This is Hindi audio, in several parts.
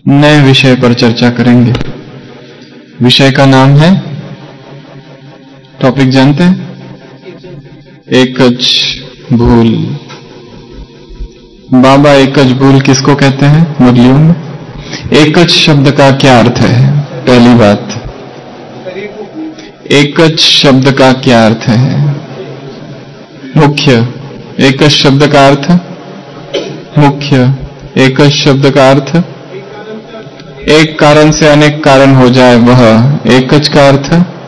नए विषय पर चर्चा करेंगे। विषय का नाम है, टॉपिक जानते हैं? एकच भूल। बाबा एकच भूल किसको कहते हैं मुरलियों में? एकच शब्द का क्या अर्थ है? पहली बात, एकच शब्द का क्या अर्थ है? मुख्य। एकच शब्द का अर्थ मुख्य। एकच शब्द का अर्थ एक कारण से अनेक कारण हो जाए वह एकच का अर्थ।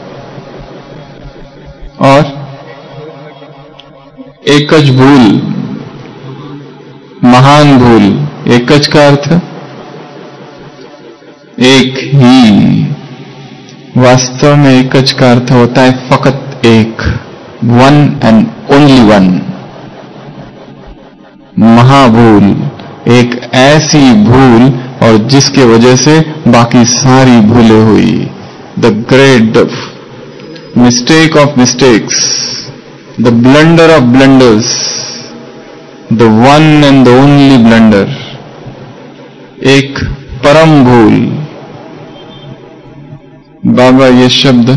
और एकच भूल, महान भूल, एकच का अर्थ एक ही। वास्तव में एकच का अर्थ होता है फकत एक, वन एंड ओनली वन। महाभूल, एक ऐसी भूल और जिसके वजह से बाकी सारी भूलें हुई। The great mistake of mistakes, the blunder of blunders, the one and the only blunder, एक परम भूल। बाबा ये शब्द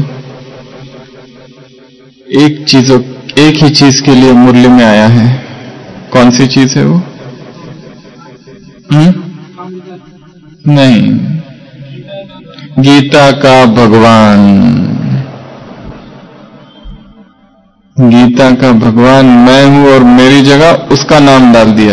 एक ही चीज के लिए मुरली में आया है। कौन सी चीज है वो? नहीं, गीता का भगवान। गीता का भगवान मैं हूं और मेरी जगह उसका नाम डाल दिया।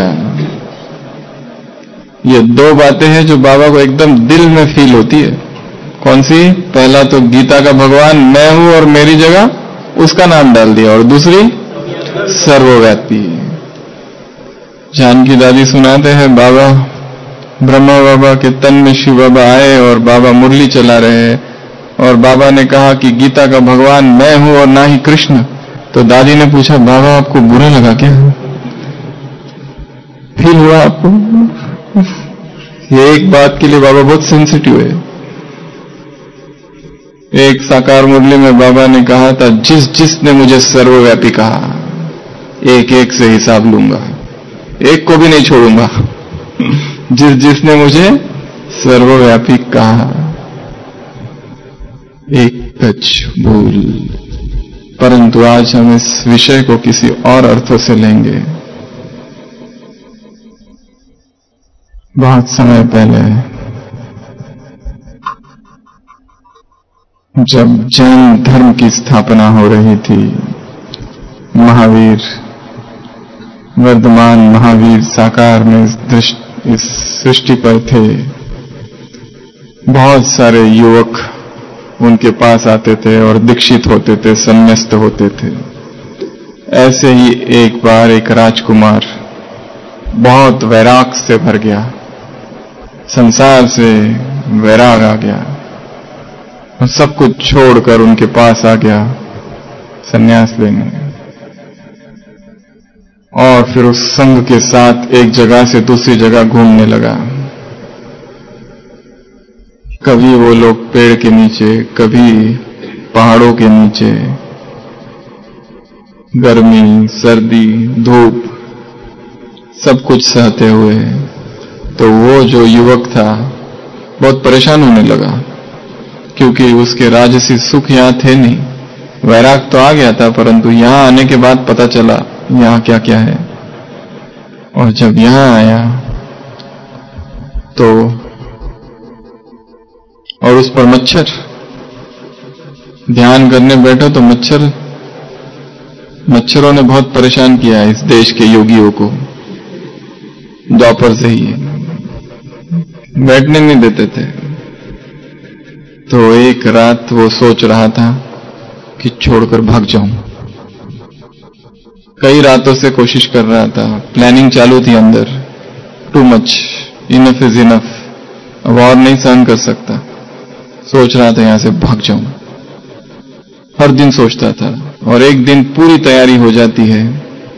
ये दो बातें हैं जो बाबा को एकदम दिल में फील होती है। कौन सी? पहला तो गीता का भगवान मैं हूं और मेरी जगह उसका नाम डाल दिया, और दूसरी सर्वव्यापी। जानकी दादी सुनाते हैं, बाबा ब्रह्मा बाबा के तन में शिव बाबा आए और बाबा मुरली चला रहे हैं, और बाबा ने कहा कि गीता का भगवान मैं हूं और ना ही कृष्ण। तो दादी ने पूछा, बाबा आपको बुरा लगा क्या? फील हुआ आपको? ये एक बात के लिए बाबा बहुत सेंसिटिव है। एक साकार मुरली में बाबा ने कहा था, जिसने मुझे सर्वव्यापी कहा, एक एक से हिसाब लूंगा, एक को भी नहीं छोड़ूंगा। जिसने मुझे सर्वव्यापी कहा, एकच भूल। परंतु आज हम इस विषय को किसी और अर्थों से लेंगे। बहुत समय पहले जब जैन धर्म की स्थापना हो रही थी, महावीर, वर्धमान महावीर साकार में इस सृष्टि पर थे। बहुत सारे युवक उनके पास आते थे और दीक्षित होते थे, संन्यास्त होते थे। ऐसे ही एक बार एक राजकुमार बहुत वैराग से भर गया, संसार से वैराग आ गया, सब कुछ छोड़कर उनके पास आ गया संन्यास लेने। और फिर उस संघ के साथ एक जगह से दूसरी जगह घूमने लगा। कभी वो लोग पेड़ के नीचे, कभी पहाड़ों के नीचे, गर्मी, सर्दी, धूप, सब कुछ सहते हुए। तो वो जो युवक था बहुत परेशान होने लगा, क्योंकि उसके राजसी सुख यहां थे नहीं। वैराग तो आ गया था, परंतु यहां आने के बाद पता चला यहां क्या क्या है। और जब यहां आया तो, और उस पर मच्छर, ध्यान करने बैठो तो मच्छरों ने बहुत परेशान किया है इस देश के योगियों को, द्वापर से ही बैठने नहीं देते थे। तो एक रात वो सोच रहा था कि छोड़कर भाग जाऊं। कई रातों से कोशिश कर रहा था, प्लानिंग चालू थी अंदर। Too much, enough is enough, अब और नहीं सहन कर सकता। सोच रहा था यहां से भाग जाऊं। हर दिन सोचता था, और एक दिन पूरी तैयारी हो जाती है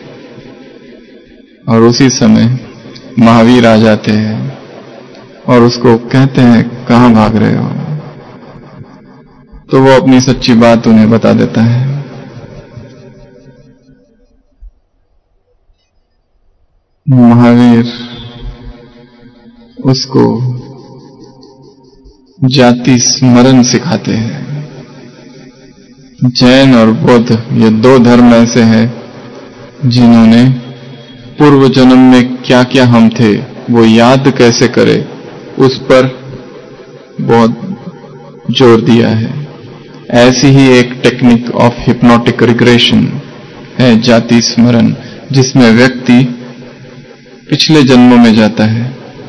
और उसी समय महावीर आ जाते हैं और उसको कहते हैं, कहां भाग रहे हो? तो वो अपनी सच्ची बात उन्हें बता देता है। महावीर उसको जाति स्मरण सिखाते हैं। जैन और बौद्ध ये दो धर्म ऐसे हैं जिन्होंने पूर्व जन्म में क्या क्या हम थे वो याद कैसे करें उस पर बहुत जोर दिया है। ऐसी ही एक टेक्निक ऑफ हिप्नोटिक रिग्रेशन है जाति स्मरण, जिसमें व्यक्ति पिछले जन्मों में जाता है।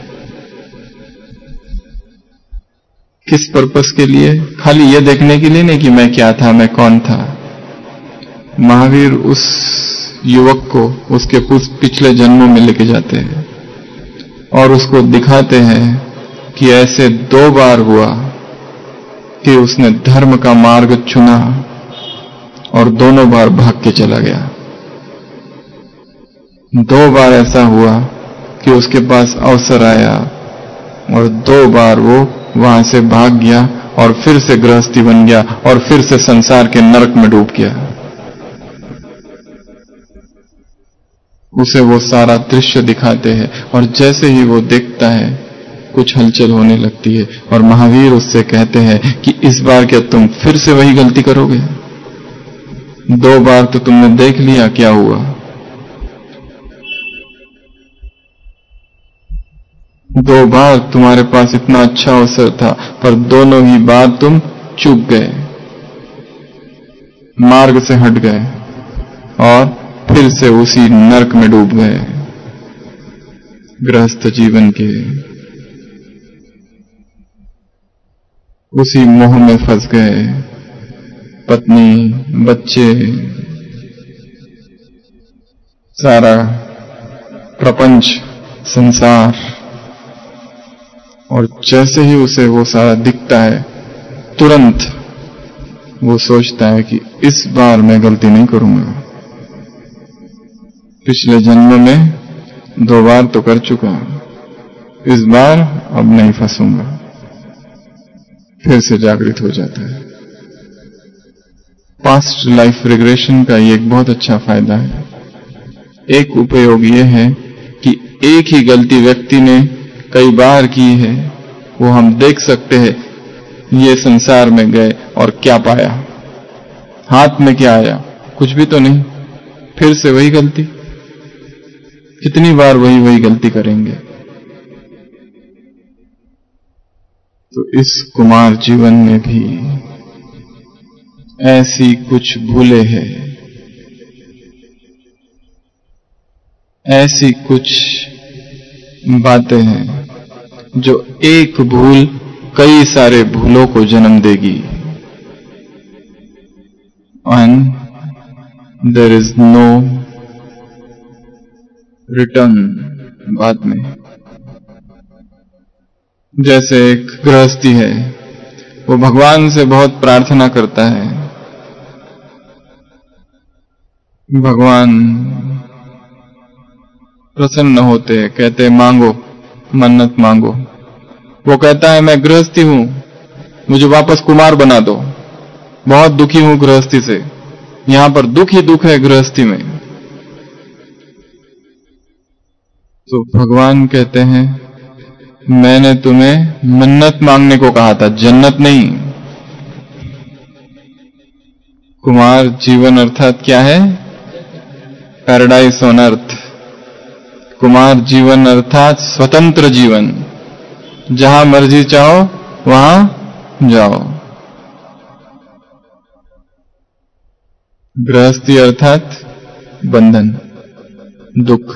किस पर्पस के लिए? खाली ये देखने के लिए नहीं कि मैं क्या था, मैं कौन था। महावीर उस युवक को उसके पिछले जन्मों में लेके जाते हैं और उसको दिखाते हैं कि ऐसे 2 बार हुआ कि उसने धर्म का मार्ग चुना और दोनों बार भाग के चला गया। 2 बार ऐसा हुआ कि उसके पास अवसर आया और 2 बार वो वहां से भाग गया और फिर से गृहस्थी बन गया और फिर से संसार के नरक में डूब गया। उसे वो सारा दृश्य दिखाते हैं और जैसे ही वो देखता है कुछ हलचल होने लगती है और महावीर उससे कहते हैं कि इस बार क्या तुम फिर से वही गलती करोगे? 2 बार तो तुमने देख लिया क्या हुआ। 2 बार तुम्हारे पास इतना अच्छा अवसर था पर दोनों ही बार तुम चूक गए, मार्ग से हट गए और फिर से उसी नरक में डूब गए गृहस्थ जीवन के। उसी मोह में फंस गए, पत्नी, बच्चे, सारा प्रपंच, संसार। और जैसे ही उसे वो सारा दिखता है तुरंत वो सोचता है कि इस बार मैं गलती नहीं करूंगा। पिछले जन्म में 2 बार तो कर चुका, इस बार अब नहीं फंसूंगा। फिर से जागृत हो जाता है। पास्ट लाइफ रिग्रेशन का ये एक बहुत अच्छा फायदा है। एक उपयोग ये है कि एक ही गलती व्यक्ति ने कई बार की है, वो हम देख सकते हैं ये संसार में गए और क्या पाया, हाथ में क्या आया, कुछ भी तो नहीं, फिर से वही गलती। कितनी बार वही गलती करेंगे। तो इस कुमार जीवन में भी ऐसी कुछ भूले हैं, ऐसी कुछ बातें हैं जो एक भूल कई सारे भूलों को जन्म देगी। And there is no return बाद में। जैसे एक गृहस्थी है, वो भगवान से बहुत प्रार्थना करता है, भगवान प्रसन्न होते हैं, कहते हैं मांगो, मन्नत मांगो। वो कहता है मैं गृहस्थी हूं, मुझे वापस कुमार बना दो, बहुत दुखी हूं गृहस्थी से, यहां पर दुख ही दुख है गृहस्थी में। तो भगवान कहते हैं मैंने तुम्हें मन्नत मांगने को कहा था, जन्नत नहीं। कुमार जीवन अर्थात क्या है? Paradise on earth. कुमार जीवन अर्थात स्वतंत्र जीवन, जहां मर्जी चाहो वहां जाओ। गृहस्थी अर्थात बंधन, दुख,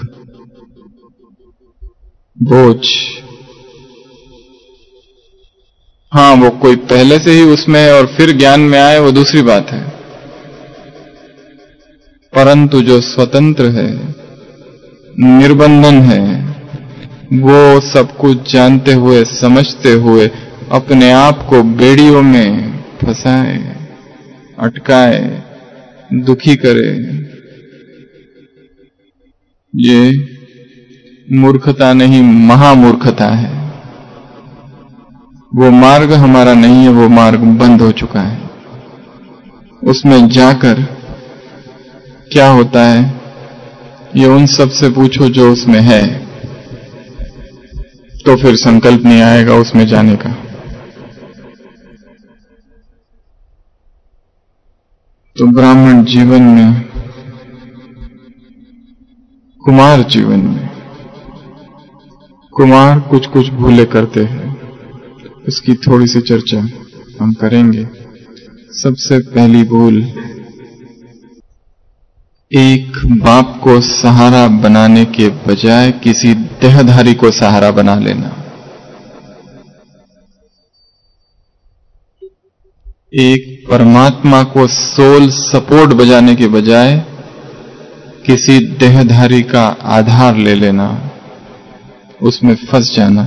बोझ। हाँ, वो कोई पहले से ही उसमें है और फिर ज्ञान में आए, वो दूसरी बात है। परंतु जो स्वतंत्र है, निर्बंधन है, वो सब कुछ जानते हुए, समझते हुए अपने आप को बेड़ियों में फंसाए, अटकाए, दुखी करे, ये मूर्खता नहीं, महामूर्खता है। वो मार्ग हमारा नहीं है, वो मार्ग बंद हो चुका है। उसमें जाकर क्या होता है ये उन सब से पूछो जो उसमें है, तो फिर संकल्प नहीं आएगा उसमें जाने का। तो ब्राह्मण जीवन में, कुमार जीवन में, कुमार कुछ कुछ भूले करते हैं। इसकी थोड़ी सी चर्चा हम करेंगे। सबसे पहली भूल, एक बाप को सहारा बनाने के बजाय किसी देहधारी को सहारा बना लेना। एक परमात्मा को सोल सपोर्ट बजाने के बजाय किसी देहधारी का आधार ले लेना, उसमें फंस जाना।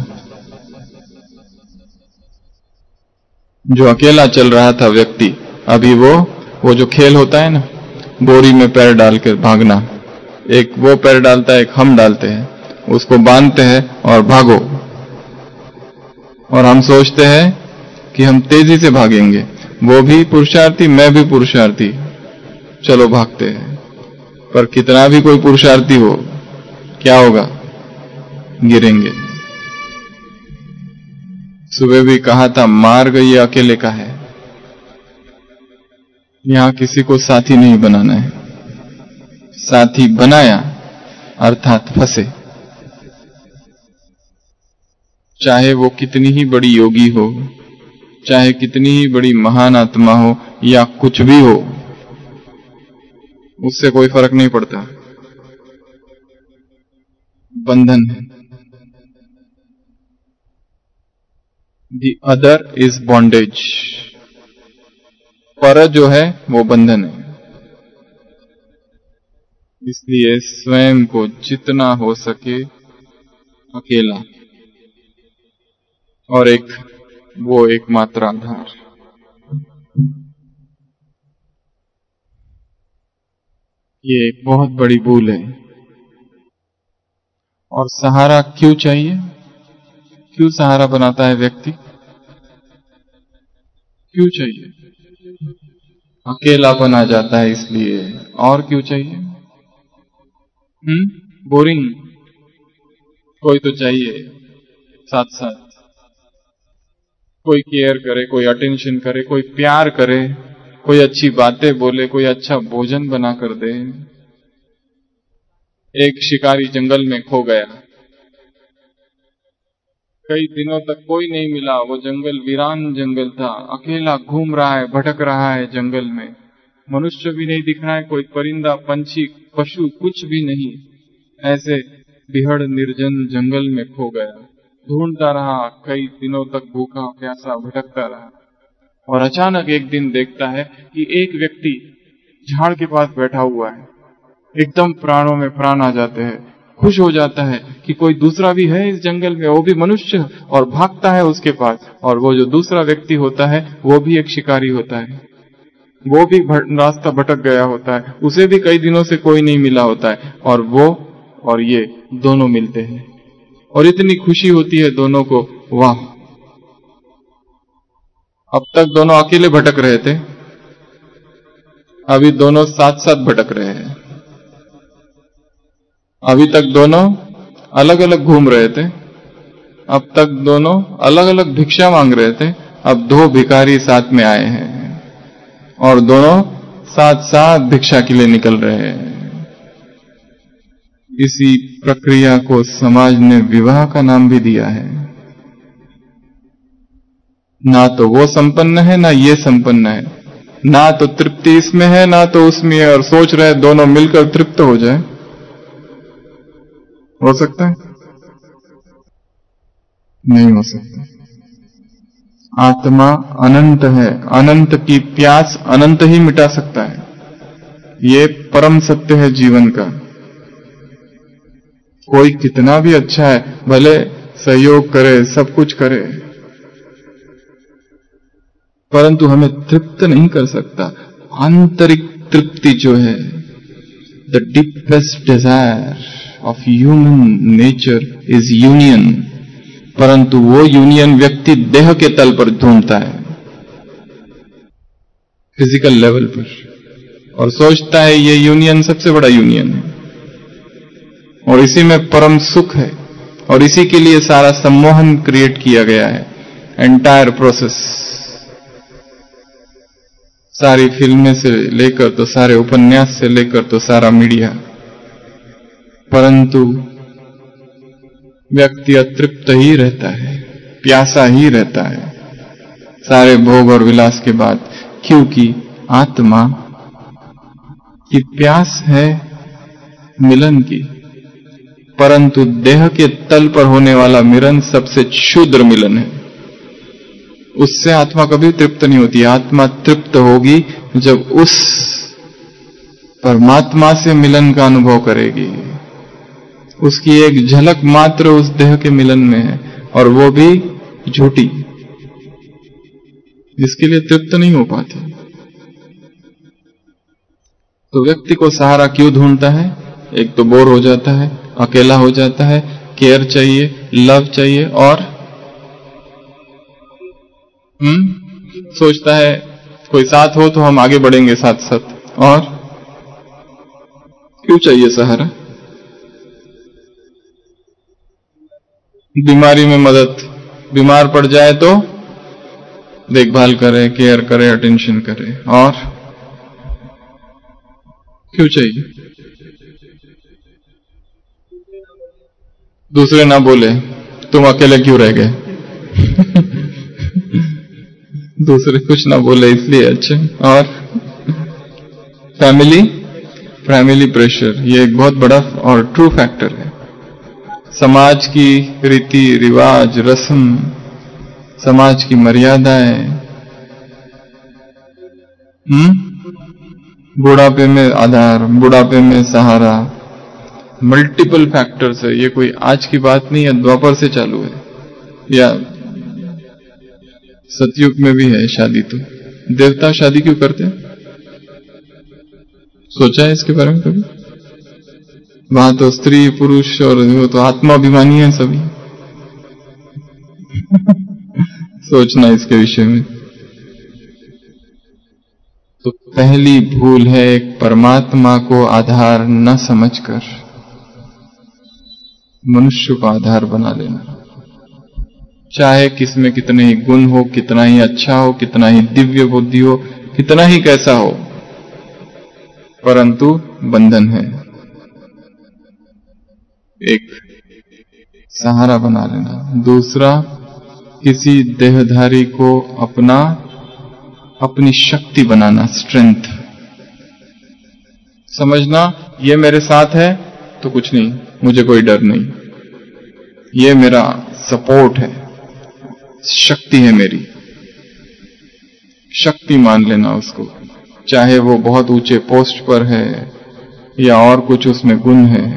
जो अकेला चल रहा था व्यक्ति, अभी वो जो खेल होता है ना, बोरी में पैर डाल के भागना, एक वो पैर डालता है, एक हम डालते हैं, उसको बांधते हैं और भागो। और हम सोचते हैं कि हम तेजी से भागेंगे, वो भी पुरुषार्थी, मैं भी पुरुषार्थी, चलो भागते हैं। पर कितना भी कोई पुरुषार्थी हो, क्या होगा? गिरेंगे। सुबह भी कहा था, मार्ग ये अकेले का है, यहां किसी को साथी नहीं बनाना है। साथी बनाया अर्थात फंसे। चाहे वो कितनी ही बड़ी योगी हो, चाहे कितनी ही बड़ी महान आत्मा हो, या कुछ भी हो, उससे कोई फर्क नहीं पड़ता, बंधन है। The other is bondage। पर जो है वो बंधन है। इसलिए स्वयं को जितना हो सके अकेला, और वो एकमात्र आधार। ये एक बहुत बड़ी भूल है। और सहारा क्यों चाहिए? क्यों सहारा बनाता है व्यक्ति? क्यों चाहिए? अकेलापन आ जाता है इसलिए। और क्यों चाहिए? बोरिंग, कोई तो चाहिए साथ साथ, कोई केयर करे, कोई अटेंशन करे, कोई प्यार करे, कोई अच्छी बातें बोले, कोई अच्छा भोजन बना कर दे। एक शिकारी जंगल में खो गया, कई दिनों तक कोई नहीं मिला। वो जंगल वीरान जंगल था, अकेला घूम रहा है, भटक रहा है जंगल में। मनुष्य भी नहीं दिख रहा है, कोई परिंदा, पंछी, पशु कुछ भी नहीं। ऐसे बिहड़ निर्जन जंगल में खो गया। ढूंढता रहा, कई दिनों तक भूखा प्यासा भटकता रहा। और अचानक एक दिन देखता है कि एक व्यक्ति झाड़ के पास बैठा हुआ है। एकदम प्राणों में प्राण आ जाते हैं। खुश हो जाता है कि कोई दूसरा भी है इस जंगल में, वो भी मनुष्य, और भागता है उसके पास। और वो जो दूसरा व्यक्ति होता है वो भी एक शिकारी होता है, वो भी रास्ता भटक गया होता है, उसे भी कई दिनों से कोई नहीं मिला होता है। और वो और ये दोनों मिलते हैं और इतनी खुशी होती है दोनों को, वाह! अब तक दोनों अकेले भटक रहे थे, अभी दोनों साथ साथ भटक रहे हैं। अभी तक दोनों अलग अलग घूम रहे थे, अब तक दोनों अलग अलग भिक्षा मांग रहे थे, अब दो भिखारी साथ में आए हैं और दोनों साथ साथ भिक्षा के लिए निकल रहे हैं। इसी प्रक्रिया को समाज ने विवाह का नाम भी दिया है। ना तो वो संपन्न है, ना ये संपन्न है, ना तो तृप्ति इसमें है, ना तो उसमें है, और सोच रहे दोनों मिलकर तृप्त हो जाए। हो सकता है? नहीं हो सकता। आत्मा अनंत है, अनंत की प्यास अनंत ही मिटा सकता है। ये परम सत्य है जीवन का। कोई कितना भी अच्छा है, भले सहयोग करे, सब कुछ करे, परंतु हमें तृप्त नहीं कर सकता। आंतरिक तृप्ति जो है, the deepest desire of human nature is union, परंतु वो यूनियन व्यक्ति देह के तल पर ढूंढता है, फिजिकल लेवल पर, और सोचता है ये यूनियन सबसे बड़ा यूनियन है और इसी में परम सुख है, और इसी के लिए सारा सम्मोहन क्रिएट किया गया है। एंटायर प्रोसेस सारी फिल्में से लेकर तो सारे उपन्यास से लेकर तो सारा मीडिया, परंतु व्यक्ति अतृप्त ही रहता है, प्यासा ही रहता है सारे भोग और विलास के बाद, क्योंकि आत्मा की प्यास है मिलन की, परंतु देह के तल पर होने वाला मिलन सबसे क्षुद्र मिलन है। उससे आत्मा कभी तृप्त नहीं होती। आत्मा तृप्त होगी जब उस परमात्मा से मिलन का अनुभव करेगी। उसकी एक झलक मात्र उस देह के मिलन में है, और वो भी झूठी, जिसके लिए तृप्त नहीं हो पाती। तो व्यक्ति को सहारा क्यों ढूंढता है? एक तो बोर हो जाता है, अकेला हो जाता है, केयर चाहिए, लव चाहिए, और सोचता है कोई साथ हो तो हम आगे बढ़ेंगे साथ साथ। और क्यों चाहिए सहारा? बीमारी में मदद, बीमार पड़ जाए तो देखभाल करे, केयर करे, अटेंशन करे। और क्यों चाहिए? दूसरे ना बोले तुम अकेले क्यों रह गए दूसरे कुछ ना बोले इसलिए। अच्छा, और फैमिली प्रेशर, ये एक बहुत बड़ा और ट्रू फैक्टर है। समाज की रीति रिवाज, रस्म, समाज की मर्यादाएं, बुढ़ापे में आधार, बुढ़ापे में सहारा, मल्टीपल फैक्टर्स है। ये कोई आज की बात नहीं है, द्वापर से चालू है, या सतयुग में भी है। शादी तो देवता शादी क्यों करते हैं? सोचा है इसके बारे में कभी? वहां तो स्त्री पुरुष और वो तो आत्माभिमानी है सभी सोचना इसके विषय में। तो पहली भूल है एक परमात्मा को आधार न समझकर मनुष्य को आधार बना लेना। चाहे किसमें कितने ही गुण हो, कितना ही अच्छा हो, कितना ही दिव्य बुद्धि हो, कितना ही कैसा हो, परंतु बंधन है। एक सहारा बना लेना, दूसरा किसी देहधारी को अपनी शक्ति बनाना, स्ट्रेंथ समझना। ये मेरे साथ है तो कुछ नहीं, मुझे कोई डर नहीं, ये मेरा सपोर्ट है, शक्ति है मेरी। शक्ति मान लेना उसको, चाहे वो बहुत ऊंचे पोस्ट पर है या और कुछ उसमें गुण है,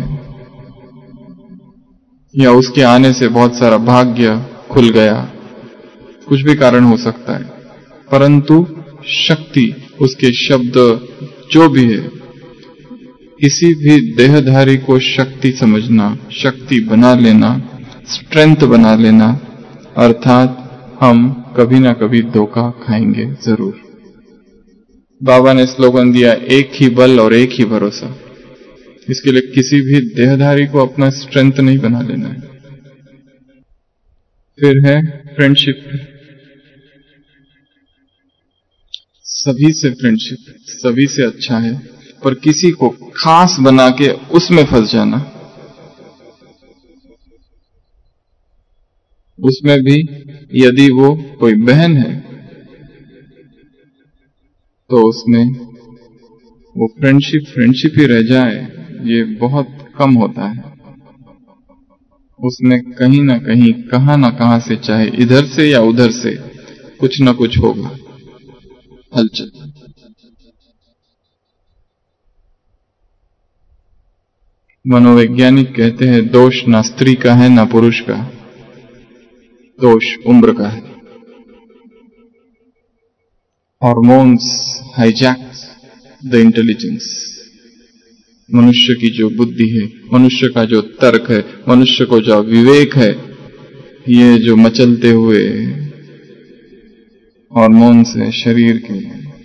या उसके आने से बहुत सारा भाग्य खुल गया, कुछ भी कारण हो सकता है, परंतु शक्ति, उसके शब्द जो भी है, किसी भी देहधारी को शक्ति समझना, शक्ति बना लेना, स्ट्रेंथ बना लेना, अर्थात हम कभी ना कभी धोखा खाएंगे जरूर। बाबा ने स्लोगन दिया, एक ही बल और एक ही भरोसा। इसके लिए किसी भी देहधारी को अपना स्ट्रेंथ नहीं बना लेना है। फिर है फ्रेंडशिप। सभी से फ्रेंडशिप, सभी से अच्छा है, पर किसी को खास बना के उसमें फंस जाना, उसमें भी यदि वो कोई बहन है तो उसमें वो फ्रेंडशिप ही रह जाए, ये बहुत कम होता है। उसमें कहीं ना कहीं, कहां ना कहां से, चाहे इधर से या उधर से, कुछ ना कुछ होगा हलचल। मनोवैज्ञानिक कहते हैं दोष ना स्त्री का है ना पुरुष का, दोष उम्र का है। Hormones hijack the intelligence. मनुष्य की जो बुद्धि है, मनुष्य का जो तर्क है, मनुष्य को जो विवेक है, ये जो मचलते हुए हॉर्मोन्स है शरीर के,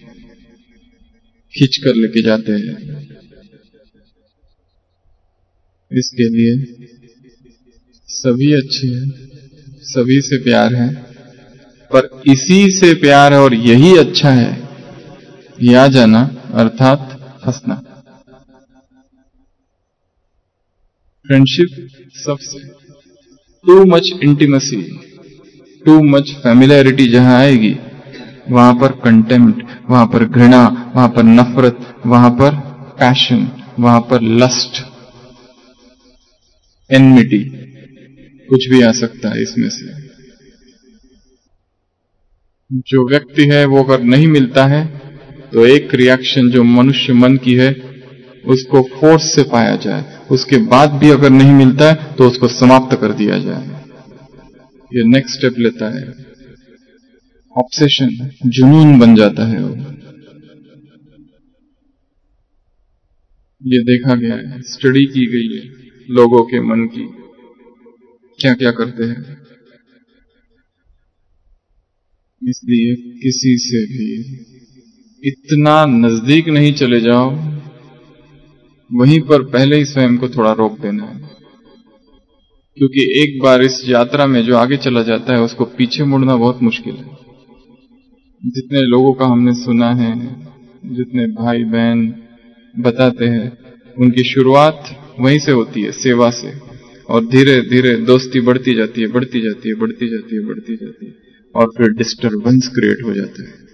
खींच कर लेके जाते हैं। इसके लिए सभी अच्छे हैं, सभी से प्यार है, पर इसी से प्यार है और यही अच्छा है ये आ जाना अर्थात फंसना। फ्रेंडशिप सबसे too much intimacy, too much familiarity जहां आएगी वहां पर कंटेम्प्ट, वहां पर घृणा, वहां पर नफरत, वहां पर पैशन, वहां पर लस्ट, एनमिटी, कुछ भी आ सकता है इसमें से। जो व्यक्ति है वो अगर नहीं मिलता है तो एक रिएक्शन जो मनुष्य मन की है उसको फोर्स से पाया जाए, उसके बाद भी अगर नहीं मिलता है तो उसको समाप्त कर दिया जाए। ये नेक्स्ट स्टेप लेता है, ऑब्सेशन, जुनून बन जाता है वो। ये देखा गया है, स्टडी की गई है लोगों के मन की, क्या क्या करते हैं। इसलिए किसी से भी इतना नजदीक नहीं चले जाओ, वहीं पर पहले ही स्वयं को थोड़ा रोक देना है, क्योंकि एक बार इस यात्रा में जो आगे चला जाता है उसको पीछे मुड़ना बहुत मुश्किल है। जितने लोगों का हमने सुना है, जितने भाई बहन बताते हैं, उनकी शुरुआत वहीं से होती है, सेवा से, और धीरे धीरे दोस्ती बढ़ती जाती है, बढ़ती जाती है, बढ़ती जाती है, बढ़ती जाती है, और फिर डिस्टर्बेंस क्रिएट हो जाता है।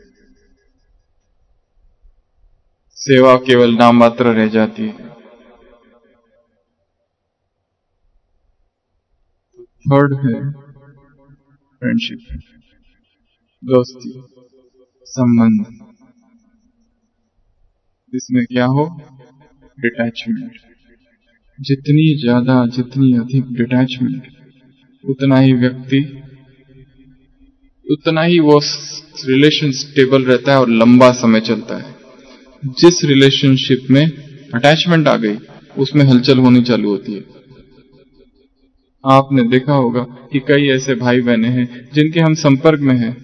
सेवा केवल नाम मात्र रह जाती है। थर्ड है फ्रेंडशिप, दोस्ती, संबंध। इसमें क्या हो, डिटैचमेंट। जितनी ज्यादा, जितनी अधिक डिटैचमेंट, उतना ही व्यक्ति, उतना ही वो रिलेशन स्टेबल रहता है और लंबा समय चलता है। जिस रिलेशनशिप में अटैचमेंट आ गई उसमें हलचल होनी चालू होती है। आपने देखा होगा कि कई ऐसे भाई बहने हैं जिनके हम संपर्क में हैं,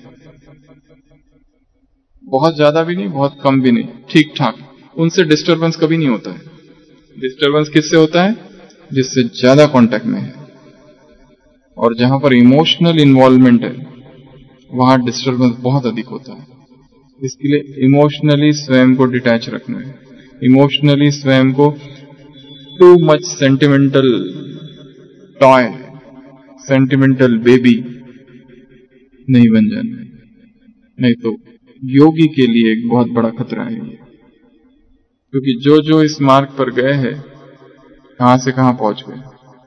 बहुत ज्यादा भी नहीं, बहुत कम भी नहीं, ठीक ठाक, उनसे डिस्टरबेंस कभी नहीं होता है। डिस्टरबेंस किससे होता है, जिससे ज्यादा कांटेक्ट में है। और जहां पर इमोशनल इन्वॉल्वमेंट है वहां डिस्टरबेंस बहुत अधिक होता है। इसके लिए इमोशनली स्वयं को डिटैच रखना है, इमोशनली स्वयं को too much sentimental toy, sentimental baby नहीं बन जाना है, नहीं तो योगी के लिए एक बहुत बड़ा खतरा है ये। क्योंकि जो जो इस मार्ग पर गए हैं, कहां से कहां पहुंच गए,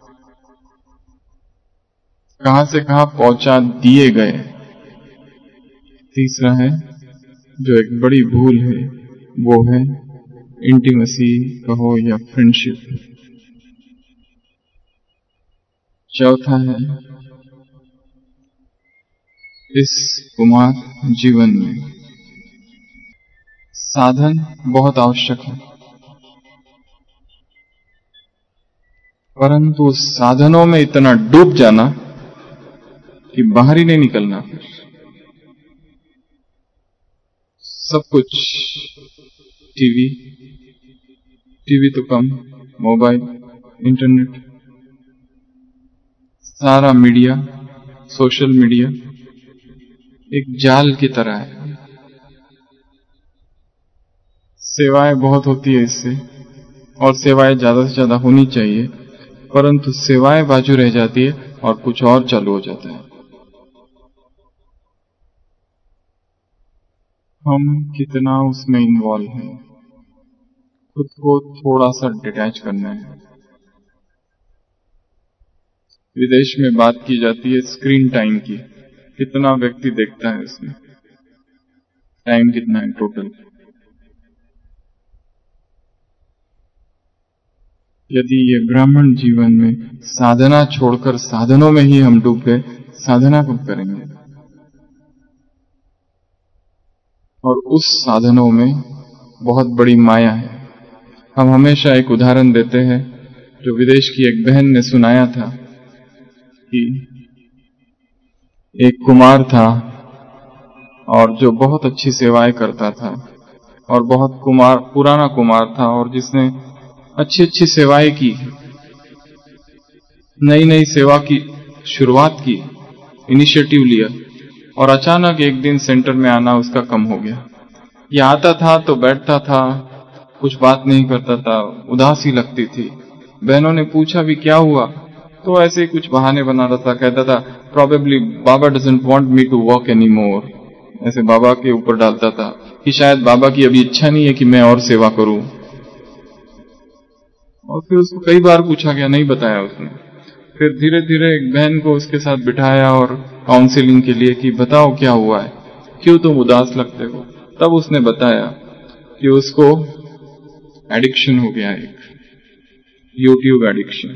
कहां से कहां पहुंचा दिए गए। तीसरा है जो एक बड़ी भूल है, वो है इंटीमेसी कहो या फ्रेंडशिप। चौथा है इस कुमार जीवन में साधन बहुत आवश्यक है, परंतु साधनों में इतना डूब जाना कि बाहर ही नहीं निकलना। फिर सब कुछ, टीवी तो कम, मोबाइल, इंटरनेट, सारा मीडिया, सोशल मीडिया एक जाल की तरह है। सेवाएं बहुत होती है इससे, और सेवाएं ज्यादा से ज्यादा होनी चाहिए, परंतु सेवाएं बाजू रह जाती है और कुछ और चालू हो जाता है। हम कितना उसमें इन्वॉल्व हैं, खुद को थोड़ा सा डिटैच करना है। विदेश में बात की जाती है स्क्रीन टाइम की, कितना व्यक्ति देखता है उसमें, टाइम कितना है टोटल। यदि ये ब्राह्मण जीवन में साधना छोड़कर साधनों में ही हम डूब गए, साधना कब करेंगे। और उस साधनों में बहुत बड़ी माया है। हम हमेशा एक उदाहरण देते हैं जो विदेश की एक बहन ने सुनाया था कि एक कुमार था और जो बहुत अच्छी सेवाएं करता था, और बहुत पुराना कुमार था, और जिसने अच्छी अच्छी सेवाएं की, नई नई सेवा की शुरुआत की, इनिशिएटिव लिया, और अचानक एक दिन सेंटर में आना उसका कम हो गया। ये आता था तो बैठता था, कुछ बात नहीं करता था, उदासी लगती थी। बहनों ने पूछा भी क्या हुआ, तो ऐसे ही कुछ बहाने बनाता था, कहता था probably Baba doesn't want me to walk any more. ऐसे बाबा के ऊपर डालता था कि शायद बाबा की अभी इच्छा नहीं है कि मैं और सेवा करूं। और फिर उसको कई बार पूछा गया, नहीं बताया उसने। फिर धीरे धीरे एक बहन को उसके साथ बिठाया और काउंसलिंग के लिए कि बताओ क्या हुआ है, क्यों तुम उदास लगते हो। तब उसने बताया कि उसको एडिक्शन हो गया, एक यूट्यूब एडिक्शन।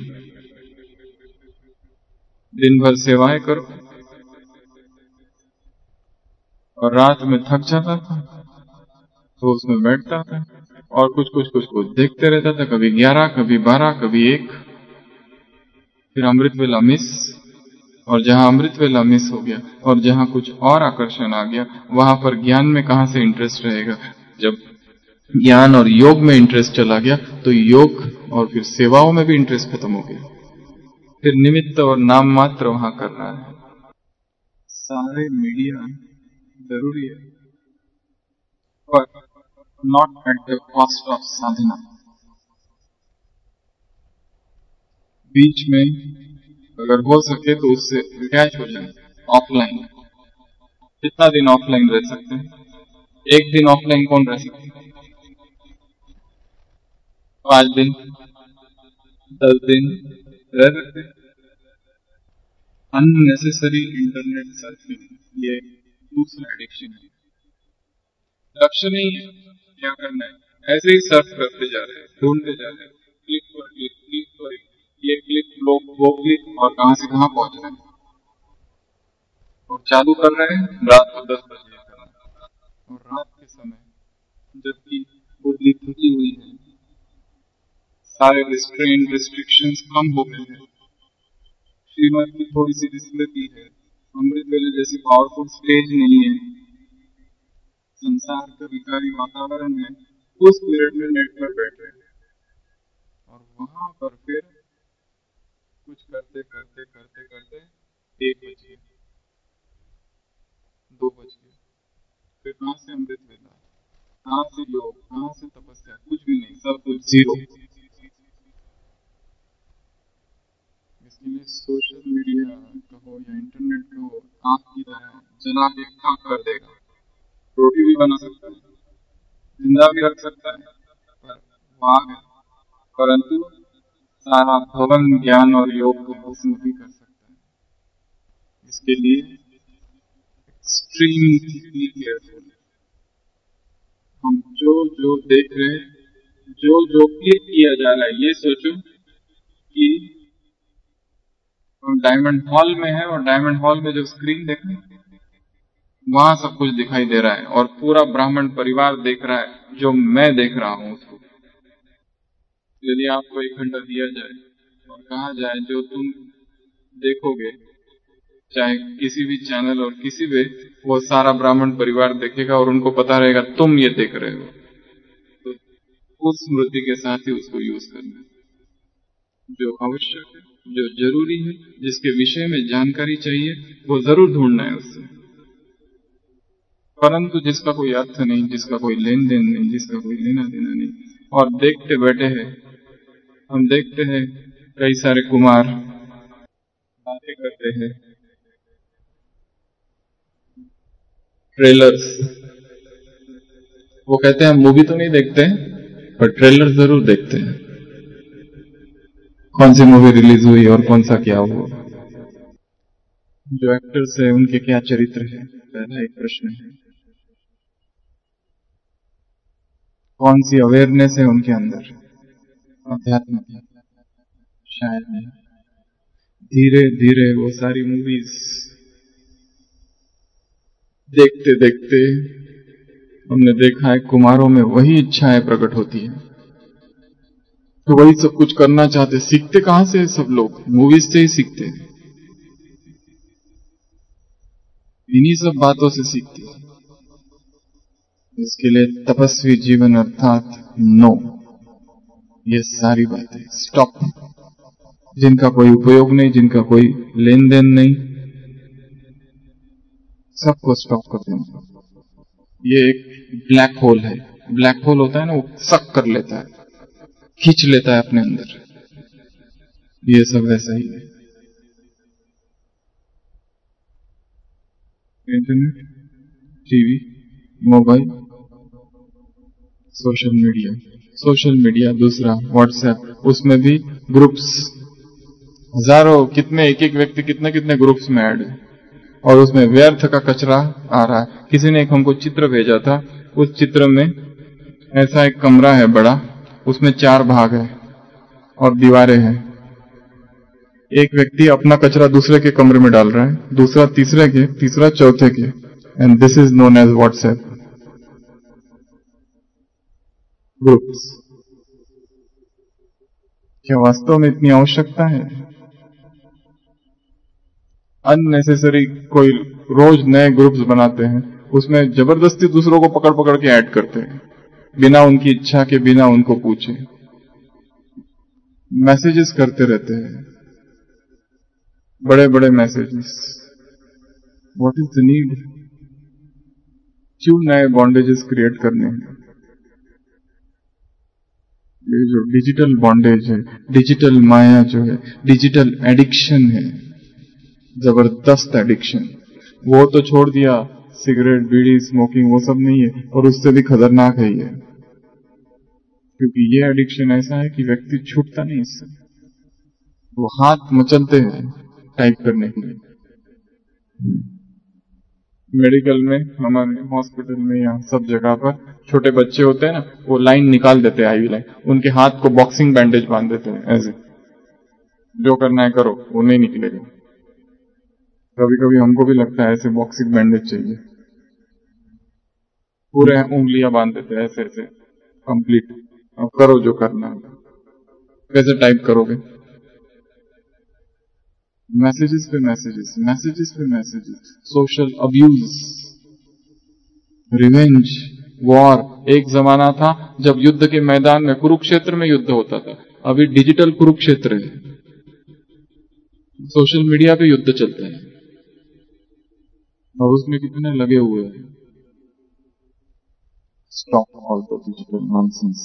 दिन भर सेवाएं करो और रात में थक जाता था तो उसमें बैठता था और कुछ देखते रहता था, कभी 11, कभी 12, कभी 1। फिर अमृत वेला मिस, और जहां अमृत वेला मिस हो गया और जहां कुछ और आकर्षण आ गया, वहां पर ज्ञान में कहां से इंटरेस्ट रहेगा। जब ज्ञान और योग में इंटरेस्ट चला गया तो योग और फिर सेवाओं में भी इंटरेस्ट खत्म हो गया। फिर निमित्त और नाम मात्र वहां कर रहा है। सारे मीडिया जरूरी है, पर not at the cost of sadhana. बीच में अगर हो सके तो उससे अटैच हो जाए, ऑफलाइन। कितना दिन ऑफलाइन रह सकते हैं? एक दिन ऑफलाइन कौन रह सकते हैं? 5 दिन, 10 दिन रह सकते हैं। अननेसेसरी इंटरनेट सर्फिंग, ये दूसरा एडिक्शन है। लक्ष्य नहीं है क्या करना है, ऐसे ही सर्फ करते जा रहे हैं, ढूंढते जा रहे हैं, क्लिक पर क्लिक, क्लिक पर ये क्लिक, वो क्लिक, और कहां से कहां पहुंच रहे हैं। और चालू कर रहे हैं रात को 10 बजे करना, और रात के समय जबकि बुद्धि थकी हुई है, सारे रिस्ट्रिक्शंस कम हो गए हैं, श्रीमत की थोड़ी सी विस्मृति है, अमृत वेले जैसी पावरफुल स्टेज नहीं है, संसार का विकारी वातावरण है, उस पीरियड में नेट पर बैठ रहे हैं और वहां पर फिर कुछ करते करते करते करते 1 बज गया, 2 बज गया। फिर कहां से अमृत वेला, कहां से योग, कहां से तपस्या, कुछ भी नहीं, सब कुछ जीरो। इसलिए सोशल मीडिया कहो या इंटरनेट कहो, आग की तरह जला के खाक कर देगा। रोटी भी बना सकता है, जिंदा भी रख सकता है, पर आग है। परंतु सारा भवन ज्ञान और योग को भस्म भी कर सकता है। इसके लिए एक्सट्रीमली केयरफुल। हम जो देख रहे हैं, जो क्लिक किया जा रहा है, ये सोचो कि हम डायमंड हॉल में है और डायमंड हॉल में जो स्क्रीन देख रहे हैं वहां सब कुछ दिखाई दे रहा है और पूरा ब्राह्मण परिवार देख रहा है जो मैं देख रहा हूं उसको। यदि आपको 1 घंटा दिया जाए और कहा जाए जो तुम देखोगे, चाहे किसी भी चैनल और किसी भी, वो सारा ब्राह्मण परिवार देखेगा और उनको पता रहेगा तुम ये देख रहे हो, तो उस स्मृति के साथ ही उसको यूज करना। जो आवश्यक है, जो जरूरी है, जिसके विषय में जानकारी चाहिए, वो जरूर ढूंढना है उससे। परंतु जिसका कोई अर्थ नहीं, जिसका कोई लेन देन नहीं, जिसका कोई लेना देना नहीं, और देखते बैठे हैं। हम देखते हैं कई सारे कुमार बातें करते हैं, ट्रेलर्स, वो कहते हैं हम मूवी तो नहीं देखते हैं पर ट्रेलर जरूर देखते हैं, कौन सी मूवी रिलीज हुई और कौन सा क्या हुआ, जो एक्टर्स है उनके क्या चरित्र है, पहला एक प्रश्न है। कौन सी अवेयरनेस है उनके अंदर, अध्यात्म की, शायद नहीं। धीरे धीरे वो सारी मूवीज देखते देखते हमने देखा है कुमारों में वही इच्छाएं प्रकट होती है, तो वही सब कुछ करना चाहते। सीखते कहां से सब लोग, मूवीज से ही सीखते हैं, इन्हीं सब बातों से सीखते हैं। इसके लिए तपस्वी जीवन अर्थात नो, ये सारी बातें स्टॉप, जिनका कोई उपयोग नहीं, जिनका कोई लेन देन नहीं, सबको स्टॉप कर देना। ये एक ब्लैक होल है। ब्लैक होल होता है ना, वो सक कर लेता है, खींच लेता है अपने अंदर। ये सब वैसा ही है। Internet, TV, mobile, social media. Social media दूसरा, व्हाट्सएप, उसमें भी ग्रुप्स, हजारों, कितने एक एक व्यक्ति कितने कितने ग्रुप्स में ऐड है, और उसमें व्यर्थ का कचरा आ रहा है। किसी ने एक हमको चित्र भेजा था, उस चित्र में ऐसा एक कमरा है बड़ा, उसमें 4 भाग है और दीवारें हैं। एक व्यक्ति अपना कचरा दूसरे के कमरे में डाल रहा है, दूसरा तीसरे के, तीसरा चौथे के, and this is known as WhatsApp groups. क्या वास्तव में इतनी आवश्यकता है? अननेसेसरी कोई रोज नए ग्रुप्स बनाते हैं, उसमें जबरदस्ती दूसरों को पकड़ पकड़ के ऐड करते हैं, बिना उनकी इच्छा के, बिना उनको पूछे मैसेजेस करते रहते हैं, बड़े बड़े messages. What is the need? क्यों नए बॉन्डेजेस क्रिएट करने हैं? ये जो डिजिटल बॉन्डेज है, डिजिटल माया जो है, डिजिटल एडिक्शन है, जबरदस्त एडिक्शन। वो तो छोड़ दिया, सिगरेट, बीड़ी, स्मोकिंग, वो सब नहीं है, और उससे भी खतरनाक है ये, क्योंकि ये एडिक्शन ऐसा है कि व्यक्ति छूटता नहीं इससे। वो हाथ मचलते हैं टाइप करने के लिए। मेडिकल में, हमारे हॉस्पिटल में, या सब जगह पर छोटे बच्चे होते हैं ना, वो लाइन निकाल देते हैं, आईवी लाइन, उनके हाथ को बॉक्सिंग बैंडेज बांध देते हैं, ऐसे जो करना है करो, वो नहीं निकलेगा। कभी कभी हमको भी लगता है ऐसे बॉक्सिंग बैंडेज चाहिए, पूरे उंगलियां बांध देते हैं ऐसे ऐसे कंप्लीट, अब करो जो करना है। कैसे टाइप करोगे? मैसेजेस पे मैसेजेस, मैसेजेस पे messages, social abuse, revenge, war. एक जमाना था जब युद्ध के मैदान में, कुरुक्षेत्र में युद्ध होता था, अभी डिजिटल कुरुक्षेत्र है, सोशल मीडिया पे युद्ध चलता है, और उसमें कितने लगे हुए हैं। Stop all the digital nonsense.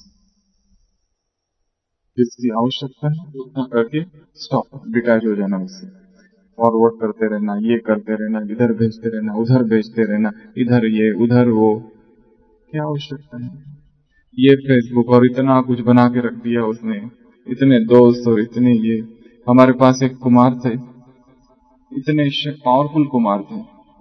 जिसकी आवश्यकता है उतना करके स्टॉप, डिटैच हो जाना उससे। फॉरवर्ड करते रहना, ये करते रहना, इधर भेजते रहना, उधर भेजते रहना, इधर ये उधर वो, क्या आवश्यकता है? ये फेसबुक, और इतना कुछ बना के रख दिया उसने, इतने दोस्त और इतने ये। हमारे पास एक कुमार थे, इतने पावरफुल कुमार थे,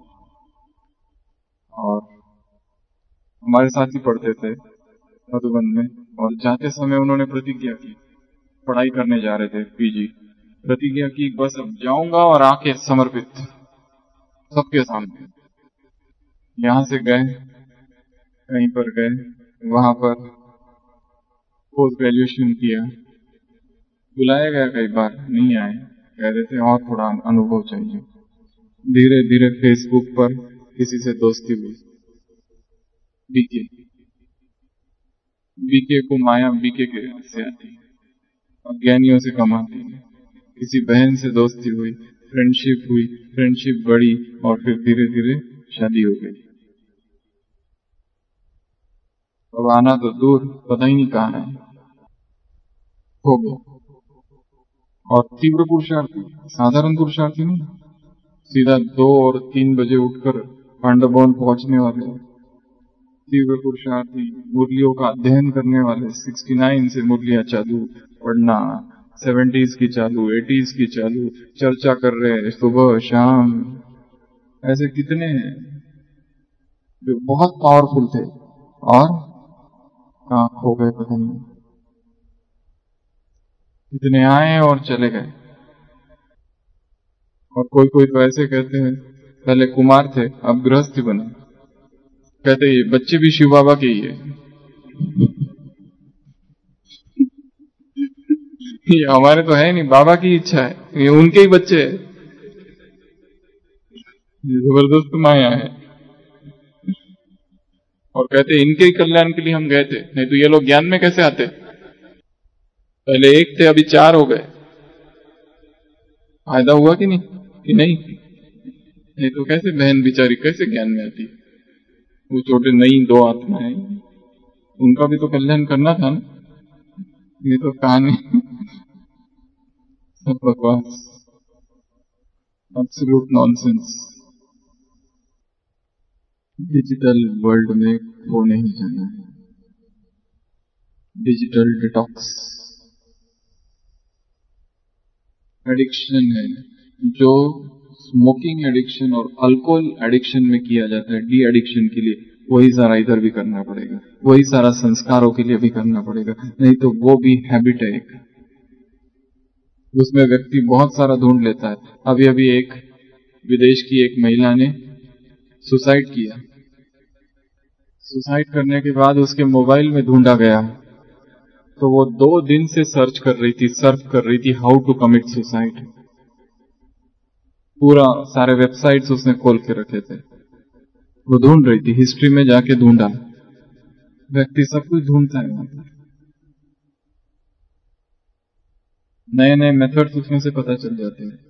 और हमारे साथ ही पढ़ते थे मधुबन में, और जाते समय उन्होंने प्रतिज्ञा की, पढ़ाई करने जा रहे थे पीजी, प्रतिज्ञा की बस अब जाऊंगा और आके समर्पित, सबके सामने। यहां से गए, कहीं पर गए, वहां पर पोस्ट ग्रेजुएशन किया, बुलाया गया कई बार, नहीं आए, कह रहे थे और थोड़ा अनुभव चाहिए। धीरे धीरे फेसबुक पर किसी से दोस्ती हुई, बीके, बीके को माया बीके के से आती है, अज्ञानियों से कम आती है। किसी बहन से दोस्ती हुई, फ्रेंडशिप हुई, फ्रेंडशिप बढ़ी, और फिर धीरे धीरे शादी हो गई। अब आना तो दूर, पता ही नहीं कहाँ है, हो गया। और तीव्र पुरुषार्थी, साधारण पुरुषार्थी नहीं, सीधा 2 और 3 बजे उठकर पांडववन पहुंचने वाले तीव्र पुरुषार्थी, मुरलियों का अध्ययन करने वाले, 69 से मुरलियां चालू पढ़ना, 70s की चालू, 80s की चालू, चर्चा कर रहे सुबह शाम। ऐसे कितने हैं जो बहुत पावरफुल थे और कहाँ खो गए पता नहीं। इतने आए और चले गए। और कोई कोई तो ऐसे कहते हैं, पहले कुमार थे अब गृहस्थी बने, कहते ये बच्चे भी शिव बाबा के ही है। ये हमारे तो है नहीं, बाबा की इच्छा है, ये उनके ही बच्चे हैं। ये जबरदस्त माया है। और कहते इनके ही कल्याण के लिए हम गए थे, नहीं तो ये लोग ज्ञान में कैसे आते? पहले 1 थे, अभी 4 हो गए। फायदा हुआ कि नहीं? कि नहीं? नहीं तो कैसे बहन बिचारी कैसे ज्ञान में आती? वो छोटे नई दो आत्माएं, उनका भी तो कल्याण करना था ना। ये तो कहानी सब बकवास, एब्सोल्यूट नॉनसेंस। डिजिटल वर्ल्ड में खो नहीं जाना है। डिजिटल डिटॉक्स एडिक्शन है जो स्मोकिंग एडिक्शन और अल्कोहल एडिक्शन में किया जाता है, डी एडिक्शन के लिए, वही सारा इधर भी करना पड़ेगा, वही सारा संस्कारों के लिए भी करना पड़ेगा, नहीं तो वो भी हैबिट है एक, उसमें व्यक्ति बहुत सारा ढूंढ लेता है। अभी अभी एक विदेश की एक महिला ने सुसाइड किया। सुसाइड करने के बाद उसके मोबाइल में ढूंढा गया तो वो 2 दिन से सर्च कर रही थी, सर्फ कर रही थी, हाउ टू कमिट सुसाइड। पूरा सारे वेबसाइट्स उसने खोल के रखे थे, वो ढूंढ रही थी, हिस्ट्री में जाके ढूंढा। व्यक्ति सब कुछ ढूंढता है वहां पर, नए नए मेथड्स उसमें से पता चल जाते हैं।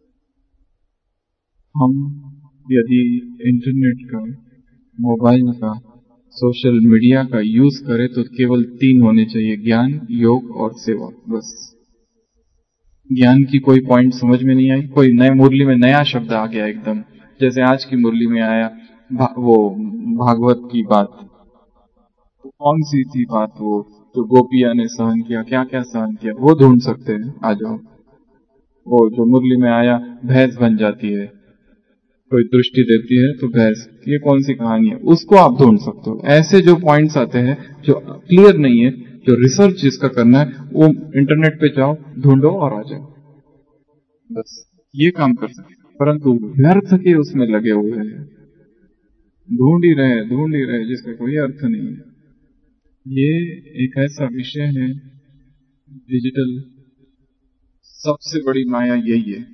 हम यदि इंटरनेट का, मोबाइल का, सोशल मीडिया का यूज करें तो केवल 3 होने चाहिए, ज्ञान, योग और सेवा, बस। ज्ञान की कोई पॉइंट समझ में नहीं आई, कोई नए मुरली में नया शब्द आ गया एकदम, जैसे आज की मुरली में आया वो भागवत की बात, तो कौन सी थी बात वो जो गोपिया ने सहन किया, क्या क्या सहन किया, वो ढूंढ सकते हैं, आ जाओ। वो जो मुरली में आया भैंस बन जाती है, कोई दृष्टि देती है तो भैंस, ये कौन सी कहानी है, उसको आप ढूंढ सकते हो। ऐसे जो पॉइंट्स आते हैं जो क्लियर नहीं है, जो रिसर्च जिसका करना है, वो इंटरनेट पे जाओ, ढूंढो और आ जाओ, बस ये काम कर सकते। परंतु व्यर्थ के उसमें लगे हुए हैं, ढूंढ ही रहे जिसका कोई अर्थ नहीं है। ये एक ऐसा विषय है, डिजिटल सबसे बड़ी माया यही है,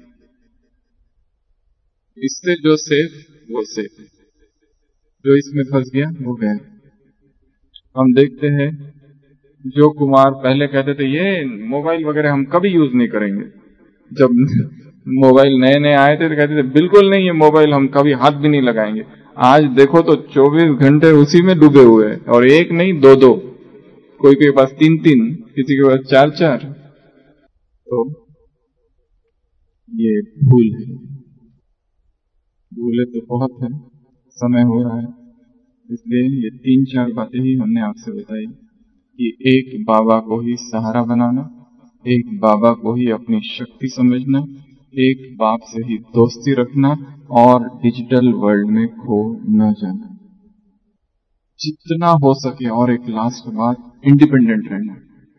इससे जो सेफ वो सेफ, जो इसमें फंस गया वो गया। हम देखते हैं जो कुमार पहले कहते थे ये मोबाइल वगैरह हम कभी यूज नहीं करेंगे, जब मोबाइल नए नए आए थे तो कहते थे बिल्कुल नहीं, ये मोबाइल हम कभी हाथ भी नहीं लगाएंगे। आज देखो तो 24 घंटे उसी में डूबे हुए हैं, और एक नहीं 2-2, कोई के पास 3-3, किसी के पास 4-4। तो ये भूल है, भूले तो बहुत है, समय हो रहा है, इसलिए ये 3-4 बातें ही हमने आपसे बताई कि एक बाबा को ही सहारा बनाना, एक बाबा को ही अपनी शक्ति समझना, एक बाप से ही दोस्ती रखना, और डिजिटल वर्ल्ड में खो न जाना, जितना हो सके। और एक लास्ट बात, इंडिपेंडेंट रहना।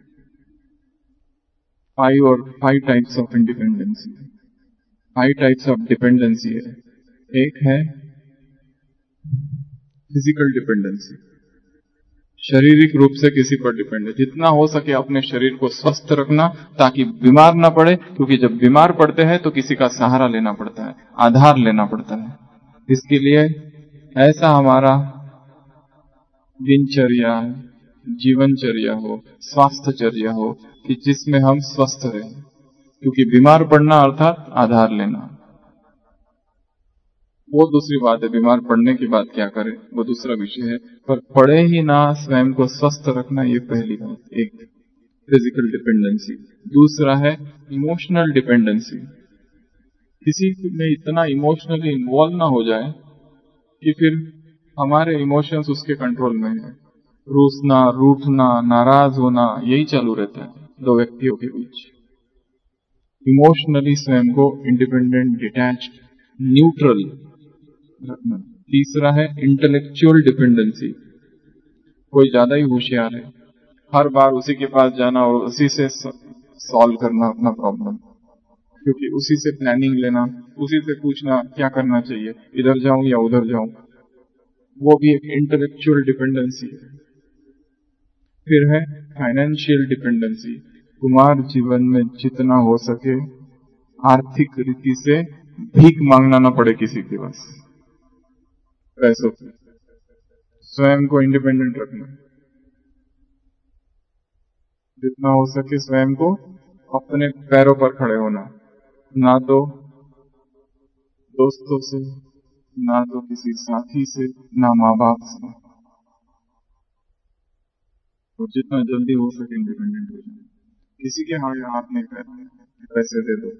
5 types of independency, 5 types of dependency है। एक है फिजिकल डिपेंडेंसी, शारीरिक रूप से किसी पर डिपेंड है, जितना हो सके अपने शरीर को स्वस्थ रखना ताकि बीमार ना पड़े, क्योंकि जब बीमार पड़ते हैं तो किसी का सहारा लेना पड़ता है, आधार लेना पड़ता है। इसके लिए ऐसा हमारा दिनचर्या, जीवनचर्या हो, स्वास्थ्यचर्या हो कि जिसमें हम स्वस्थ रहें, क्योंकि बीमार पड़ना अर्थात आधार लेना, वो दूसरी बात है। बीमार पड़ने के बाद क्या करें वो दूसरा विषय है, पर पड़े ही ना, स्वयं को स्वस्थ रखना ये पहली बात, एक फिजिकल डिपेंडेंसी। दूसरा है इमोशनल डिपेंडेंसी, किसी में इतना इमोशनली इन्वॉल्व ना हो जाए कि फिर हमारे इमोशंस उसके कंट्रोल में है, रूसना, रूठना, नाराज होना, यही चालू रहता है 2 व्यक्तियों के बीच। इमोशनली स्वयं को इंडिपेंडेंट, डिटैच्ड, न्यूट्रल रखना। तीसरा है इंटेलेक्चुअल डिपेंडेंसी, कोई ज्यादा ही होशियार है, हर बार उसी के पास जाना और उसी से सॉल्व करना अपना प्रॉब्लम, क्योंकि उसी से प्लानिंग लेना, उसी से पूछना क्या करना चाहिए, इधर जाऊं या उधर जाऊं, वो भी एक इंटेलेक्चुअल डिपेंडेंसी है। फिर है फाइनेंशियल डिपेंडेंसी, कुमार जीवन में जितना हो सके आर्थिक रीति से भीख मांगना ना पड़े किसी के पास, पैसों से स्वयं को इंडिपेंडेंट रखना, जितना हो सके स्वयं को अपने पैरों पर खड़े होना, ना तो दोस्तों से, ना तो किसी साथी से, ना माँ बाप से। और जितना जल्दी हो सके इंडिपेंडेंट हो जाए। किसी के हाथ नहीं पैर, पैसे दे दो,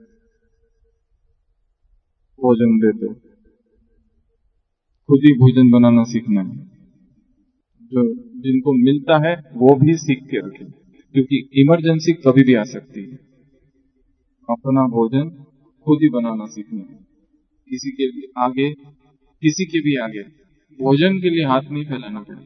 भोजन दे दो, खुद ही भोजन बनाना सीखना है। जो जिनको मिलता है वो भी सीख के रखें, क्योंकि इमरजेंसी कभी भी आ सकती है। अपना भोजन खुद ही बनाना सीखना है। किसी के भी आगे, किसी के भी आगे भोजन के लिए हाथ नहीं फैलाना पड़े।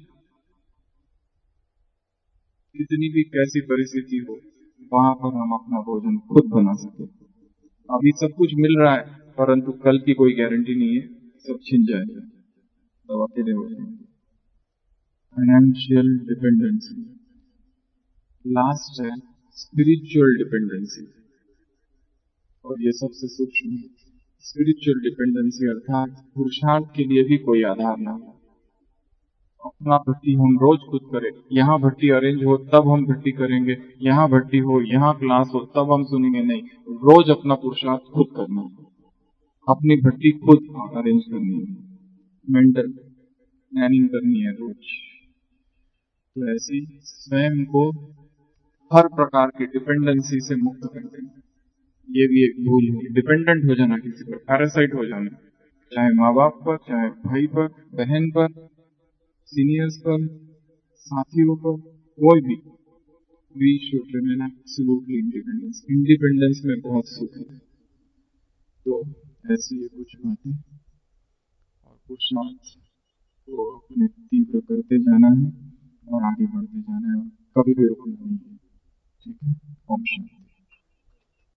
कितनी भी कैसी परिस्थिति हो, वहां पर हम अपना भोजन खुद बना सके। अभी सब कुछ मिल रहा है, परंतु कल की कोई गारंटी नहीं है, सब छिन जाएगा, तब अकेले हो जाएंगे। Financial dependency. लास्ट है स्पिरिचुअल डिपेंडेंसी, और ये सबसे सूक्ष्म है। स्पिरिचुअल डिपेंडेंसी अर्थात पुरुषार्थ के लिए भी कोई आधार ना हो। अपना भट्टी हम रोज खुद करें। यहाँ भट्टी अरेंज हो तब हम भट्टी करेंगे, यहाँ भट्टी हो, यहाँ क्लास हो तब हम सुनेंगे, नहीं। रोज अपना पुरुषार्थ खुद करना है, अपनी भट्टी खुद अरेंज करनी है, मेंटल प्लानिंग करनी है रोज। तो ऐसी स्वयं को हर प्रकार की डिपेंडेंसी से मुक्त कर देना, ये भी एक भूल है। डिपेंडेंट हो जाना किसी पर, पैरासाइट हो जाना, चाहे माँ बाप पर, चाहे भाई पर, बहन पर, सीनियर्स पर, साथियों पर, कोई भी। We should remain absolutely independence. Independence में बहुत सुख है। तो ऐसी ये कुछ बातें, और पुरुषार्थ को अपने तीव्र करते जाना है और आगे बढ़ते जाना है, और कभी भी रुकना नहीं है। ठीक है। ओम शांति।